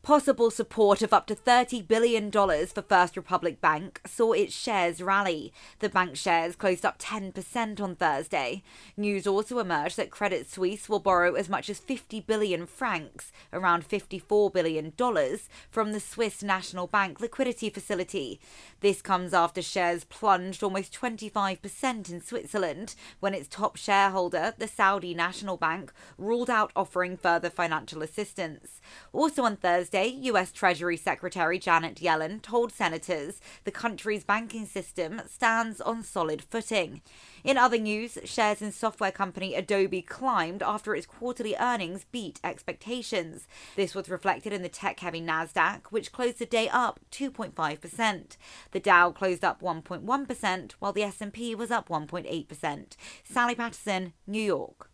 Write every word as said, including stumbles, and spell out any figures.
Possible support of up to thirty billion dollars for First Republic Bank saw its shares rally. The bank shares closed up ten percent on Thursday. News also emerged that Credit Suisse will borrow as much as fifty billion francs, around fifty-four billion dollars, from the Swiss National Bank liquidity facility. This comes after shares plunged almost twenty-five percent in Switzerland when its top shareholder, the Saudi National Bank, ruled out offering further financial assistance. Also on Thursday, U S Treasury Secretary Janet Yellen told senators the country's banking system stands on solid footing. In other news, shares in software company Adobe climbed after its quarterly earnings beat expectations. This was reflected in the tech-heavy Nasdaq, which closed the day up two point five percent. The Dow closed up one point one percent, while the S and P was up one point eight percent. Sally Patterson, New York.